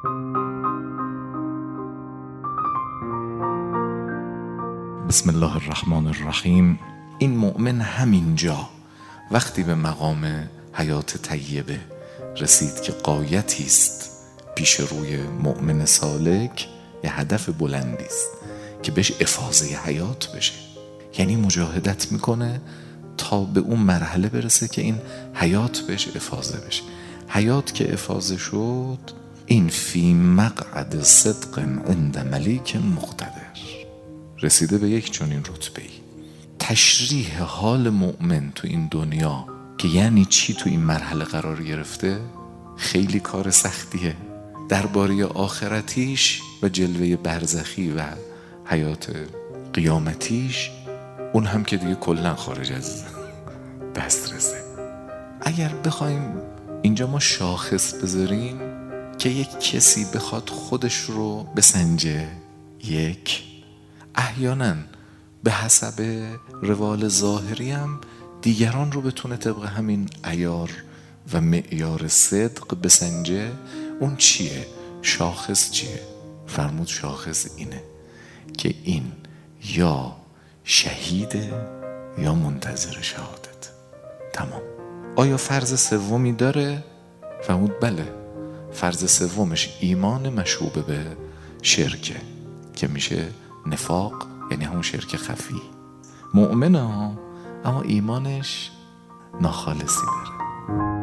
بسم الله الرحمن الرحیم. این مؤمن همینجا وقتی به مقام حیات طیبه رسید که غایتی است پیش روی مؤمن سالک، یه هدف بلندی است که بهش افاضه حیات بشه، یعنی مجاهدت میکنه تا به اون مرحله برسه که این حیات بهش افاضه بشه. حیات که افاضه شد، این فی مقعد صدق عند ملیک مقتدر، رسیده به یک چنین رتبه‌ای. تشریح حال مؤمن تو این دنیا که یعنی چی تو این مرحله قرار گرفته خیلی کار سختیه. درباره آخرتیش و جلوه برزخی و حیات قیامتیش، اون هم که دیگه کلن خارج از دسترسه. اگر بخوایم اینجا ما شاخص بذاریم که یک کسی بخواد خودش رو بسنجه، یک احیانا به حسب روال ظاهری هم دیگران رو بتونه طبق همین عیار و معیار صدق بسنجه، اون چیه؟ شاخص چیه؟ فرمود شاخص اینه که این یا شهیده یا منتظر شهادت. تمام. آیا فرض سومی داره؟ فرمود بله، فرض سومش ایمان مشوبه به شرکه که میشه نفاق، یعنی همون شرک خفی. مؤمنه ها، اما ایمانش ناخالصی داره.